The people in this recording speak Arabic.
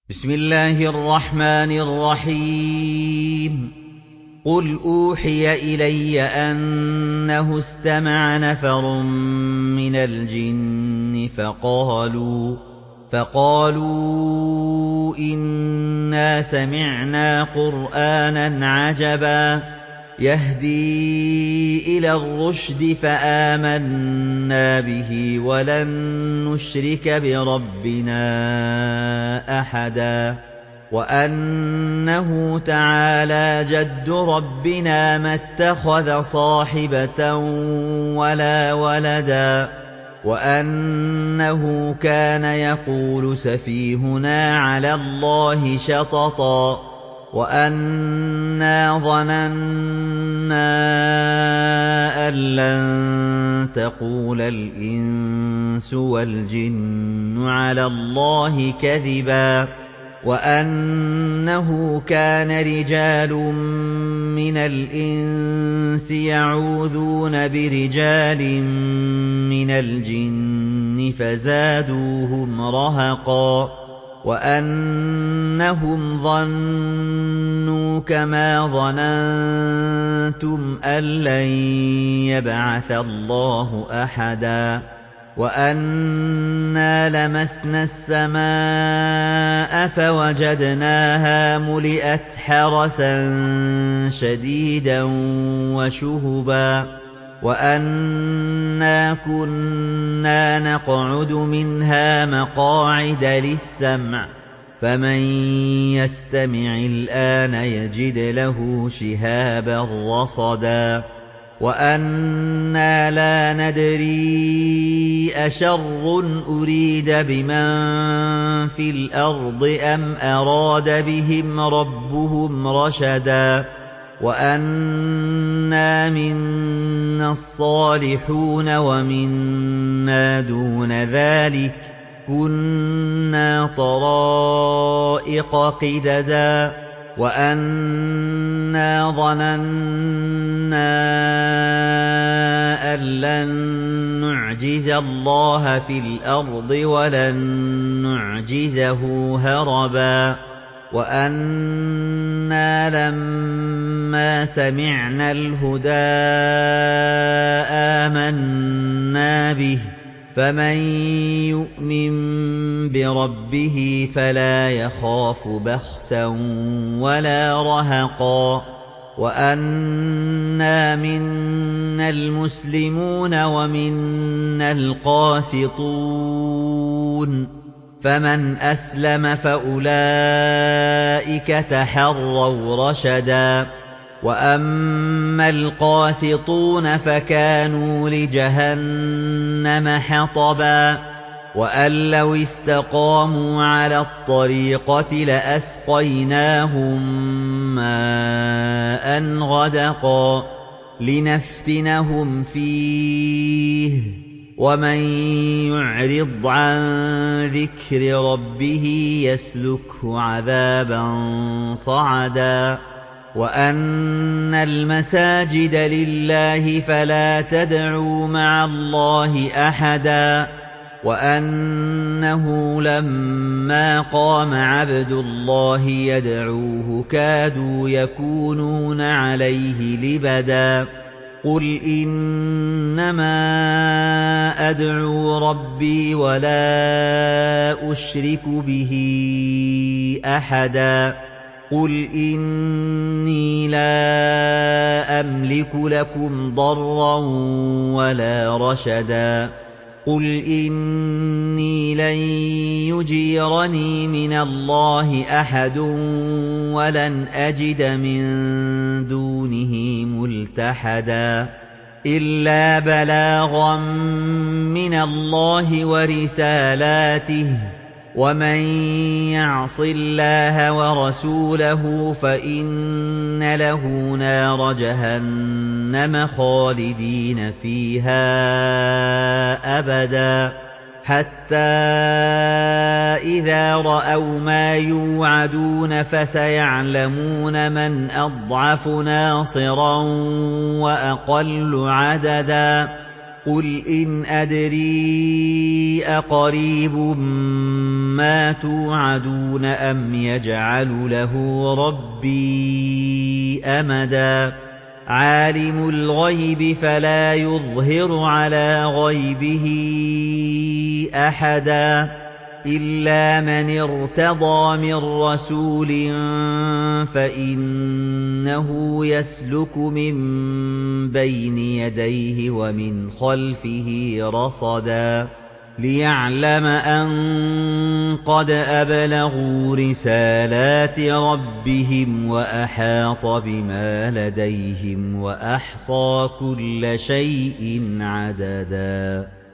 بسم الله الرحمن الرحيم قل أوحي إلي أنه استمع نفر من الجن فقالوا إنا سمعنا قرآنا عجبا يهدي إلى الرشد فآمنا به ولن نشرك بربنا أحدا وأنه تعالى جد ربنا ما اتخذ صاحبة ولا ولدا وأنه كان يقول سفيهنا على الله شططا وأنا ظننا أن لن تقول الإنس والجن على الله كذبا وأنه كان رجال من الإنس يعوذون برجال من الجن فزادوهم رهقا وأنهم ظنوا كما ظننتم أن لن يبعث الله أحدا وأنا لمسنا السماء فوجدناها ملئت حرسا شديدا وشهبا وأنا كنا نقعد منها مقاعد للسمع فمن يستمع الآن يجد له شهابا رصدا وأنا لا ندري أشر أريد بمن في الأرض أم أراد بهم ربهم رشدا وأنا منا الصالحون ومنا دون ذلك كنا طرائق قددا وأنا ظننا أن لن نعجز الله في الأرض ولن نعجزه هربا وأنا لما سمعنا الهدى آمنا به فمن يؤمن بربه فلا يخاف بخسا ولا رهقا وأنا منا المسلمون ومنا القاسطون فمن أسلم فأولئك تحروا رشدا وأما القاسطون فكانوا لجهنم حطبا وأن لو استقاموا على الطريقة لأسقيناهم ماء غدقا لنفتنهم فيه ومن يعرض عن ذكر ربه يسلكه عذابا صعدا وأن المساجد لله فلا تدعوا مع الله أحدا وأنه لما قام عبد الله يدعوه كادوا يكونون عليه لبدا قل إنما أدعو ربي ولا أشرك به أحدا قل إني لا أملك لكم ضرا ولا رشدا قل إني لن يجيرني من الله أحد ولن أجد من دونه ملتحدا إلا بلاغا من الله ورسالاته ومن يعص الله ورسوله فإن له نار جهنم خالدين فيها أبدا حتى إذا رأوا ما يوعدون فسيعلمون من أضعف ناصرا وأقل عددا قل إن أدري أقريب مَّا تُوعَدُونَ أَمْ يَجْعَلُ لَهُ رَبِّي أَمَدًا عَالِمُ الْغَيْبِ فَلَا يُظْهِرُ عَلَىٰ غَيْبِهِ أَحَدًا إِلَّا مَنِ ارْتَضَىٰ مِن رَّسُولٍ فَإِنَّهُ يَسْلُكُ مِن بَيْنِ يَدَيْهِ وَمِنْ خَلْفِهِ رَصَدًا لِّيَعْلَمَ أَن قَدْ أَبْلَغُوا رِسَالَاتِ رَبِّهِمْ وَأَحَاطَ بِمَا لَدَيْهِمْ وَأَحْصَىٰ كُلَّ شَيْءٍ عَدَدًا